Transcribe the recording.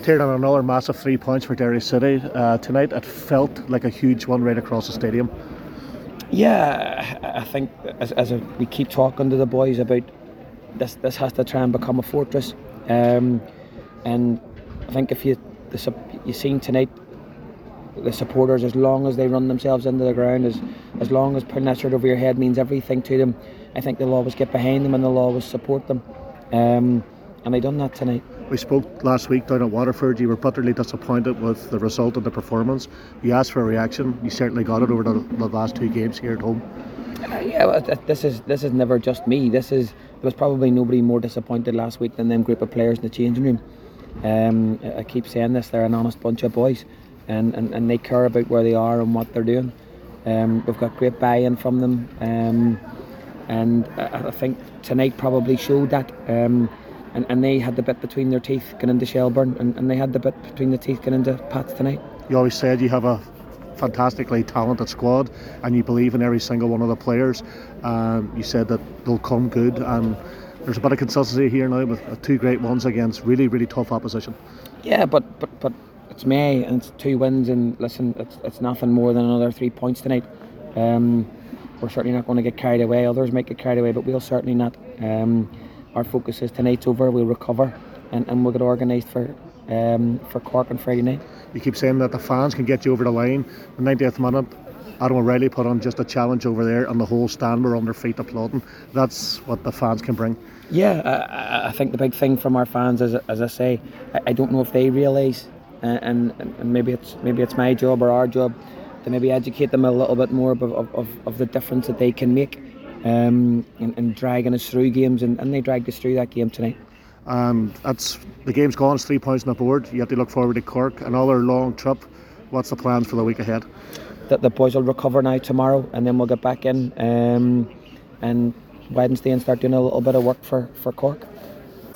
Kieran, on another massive 3 points for Derry City tonight. It felt like a huge one right across the stadium. Yeah, I think we keep talking to the boys about this has to try and become a fortress, and I think if you seen tonight, the supporters, as long as they run themselves into the ground, as long as putting that shirt over your head means everything to them, I think they'll always get behind them and they'll always support them, and they done that tonight. We spoke last week down at Waterford. You were bitterly disappointed with the result of the performance. You asked for a reaction. You certainly got it over the last 2 games here at home. Well, this is never just me. There was probably nobody more disappointed last week than them group of players in the changing room. I keep saying this, they're an honest bunch of boys, and they care about where they are and what they're doing. We've got great buy-in from them, and I think tonight probably showed that. And they had the bit between their teeth going into Shelbourne, and they had the bit between the teeth going into Pats tonight. You always said you have a fantastically talented squad and you believe in every single one of the players. You said that they'll come good, and there's a bit of consistency here now with 2 great ones against really, really tough opposition. Yeah, but it's May and it's 2 wins, and listen, it's nothing more than another 3 points tonight. We're certainly not going to get carried away. Others might get carried away, but we'll certainly not. Our focus is tonight's over, we'll recover, and we'll get organised for Cork on Friday night. You keep saying that the fans can get you over the line. The 90th minute, Adam O'Reilly put on just a challenge over there, and the whole stand were on their feet applauding. That's what the fans can bring. Yeah, I think the big thing from our fans is, as I say, I don't know if they realise, and maybe it's my job or our job to maybe educate them a little bit more of the difference that they can make. And dragging us through games, and they dragged us through that game tonight. And that's the game's gone. It's 3 points on the board. You have to look forward to Cork, another long trip. What's the plans for the week ahead? That the boys will recover now tomorrow, and then we'll get back in and Wednesday and start doing a little bit of work for Cork.